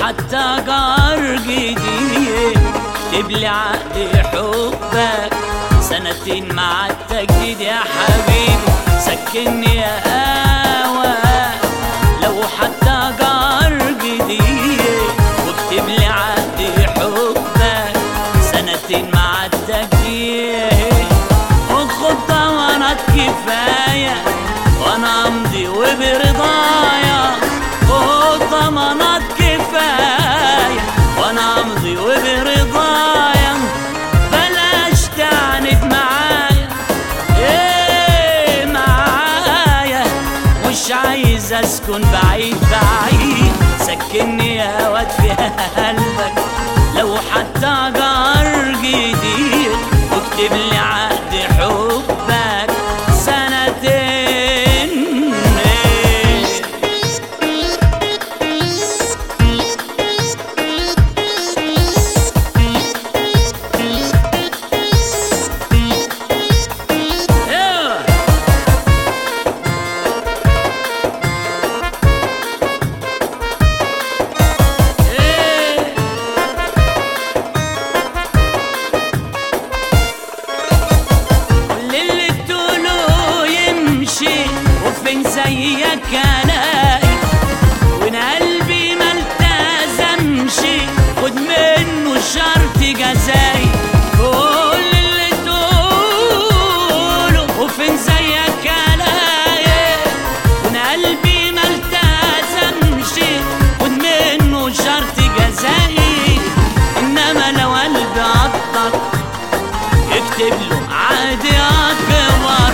حتى قار جديد اكتب لي عقد حبك، سنتين مع التجديد يا حبيبي سكني يا قهوة. لو حتى قار جديد واكتب لي عقد حبك، سنتين مع التجديد وخد ضمانات كفاية وانا امضي وبرضايا. خد ضمانات كفاية وانا امضي وبرضايا، بلاش تعند معايا ايه معايا، مش عايز اسكن بعيد بعيد، سكني يا واد في قلبك. لو حتى جار جديد واكتب لي عقد حبك، سنتين زيك الاقي، وان قلبي ما التزمش خد منه شرط جزائي. كل اللي تقوله وفين زيك الاقي، وان قلبي ما التزمش خد منه شرط جزائي. انما لو قلبي عطك اكتب له عقد اكبر،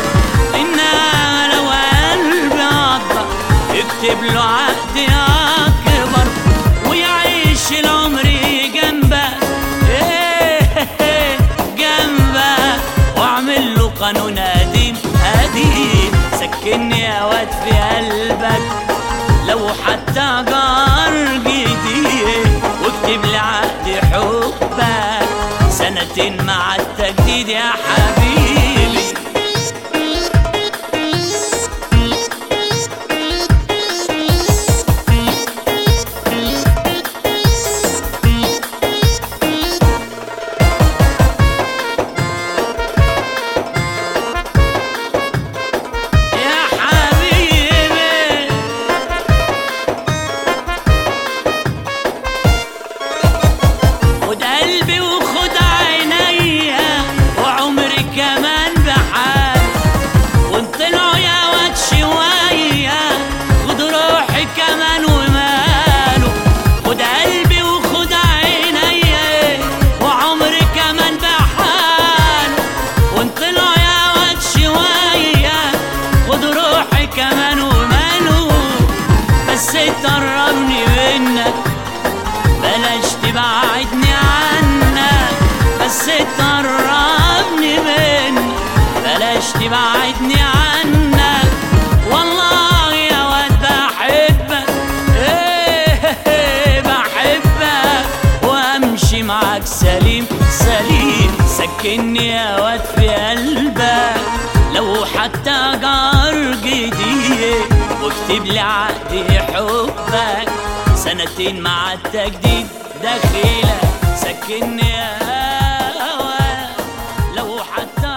اكتب له عقد اكبر ويعيش العمر جنبك جنبك، واعمل له قانون قديم قديم، سكني يا واد في قلبك. لو حتى جار جديد واكتب لي عقد حبك، سنتين مع التجديد يا حبيبي. قلبي وخد عينيا وعمري كمان بحال، وانطلعوا يا واد شوية خد روحي كمان وماله. خد قلبي وخد عينيا وعمري كمان بحال، وانطلعوا يا واد شوية خد روحي كمان وماله. بس تقربني منك بلاش تبعدني عنك، بس تقربني منك بلاش تبعدني عنك. والله يا واد بحبك بحبك، وامشي معاك سليم سليم، سكني يا واد في قلبك. لو حتى جار جديد واكتب لي عقد حبك، سنتين مع التجديد داخلك، سكني يا هوا. لو حتى